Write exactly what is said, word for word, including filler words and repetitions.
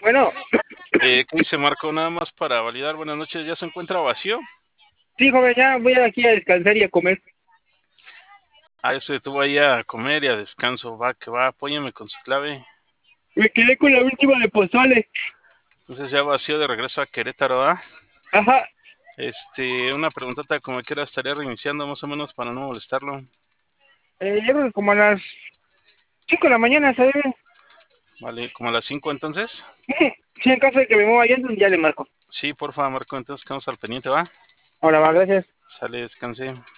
Bueno, Eh, ¿qué dice Marco? Nada más para validar. Buenas noches, ¿ya se encuentra vacío? sí, joven, ya voy aquí a descansar y a comer. Ah, eso estuvo ahí a comer y a descanso. Va, que va, apóyame con su clave. Me quedé con la última de pozole. Entonces ya vacío de regreso a Querétaro, ¿ah? Ajá, Este, una preguntata como que era, estaría reiniciando más o menos para no molestarlo. eh, yo creo que como a las cinco de la mañana, ¿sabes? Vale, como a las cinco entonces. Sí, en caso de que me mueva ya, entonces ya le marco. Sí, porfa, Marco, entonces quedamos al pendiente, ¿va? Ahora va, gracias. Sale, descanse.